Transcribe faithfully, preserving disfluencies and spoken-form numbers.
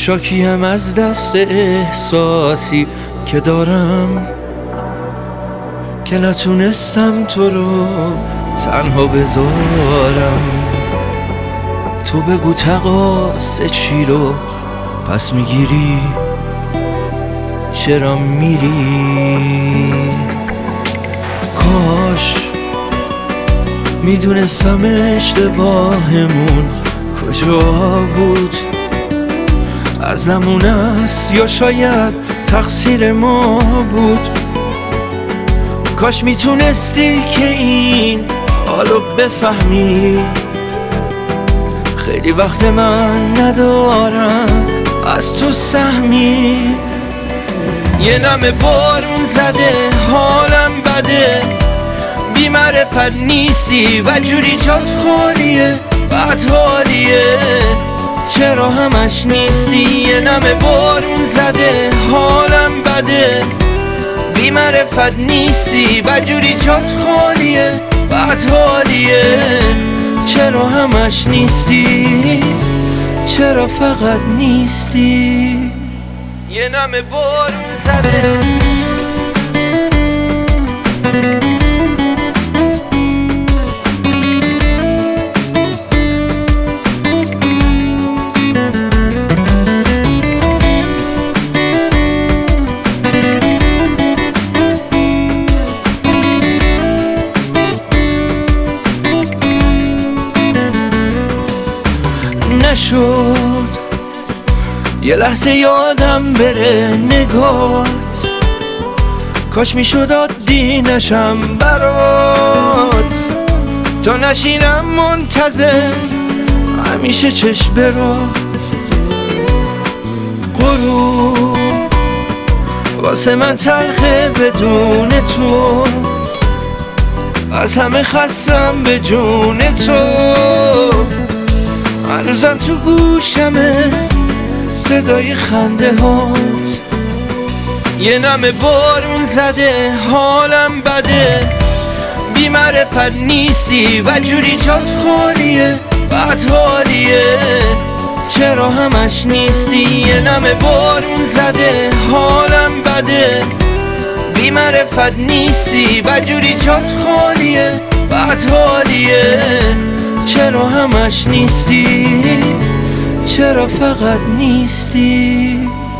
شاکیم از دست احساسی که دارم، که نتونستم تو رو تنها بذارم. تو بگو تقاص چی رو پس میگیری، چرا میری؟ کاش میدونستم اشتباهمون کجا بود، ازمون است یا شاید تقصیر ما بود. کاش میتونستی که این حالو بفهمی، خیلی وقت من ندارم از تو سهمی. یه نمه بارون زده حالم بده، بی معرفت نیستی و جوری جات خالیه، بد حالیه. چرا همش نیستی؟ یه نمه بارون زده حالم بده، بی معرفت نیستی و جوری جات خالیه، بد حالیه. چرا همش نیستی؟ چرا فقط نیستی؟ یه نمه بارون زده. نشد یه لحظه یادم بره نگات، کاش میشد عادی نشم برات، تا نشینم منتظر همیشه چشم برات. غروب واسه من تلخه بدون تو، از همه خستم به جون تو. هنوزم تو گوشمه صدای خنده هات. یه نمه بارون زده حالم بده، بی معرفت نیستی و جوری جات خالیه، بد حالیه. چرا همش نیستی؟ یه نمه بارون زده حالم بده، بی معرفت نیستی و جوری جات خالیه، بد حالیه. چرا همش نیستی؟ چرا فقط نیستی؟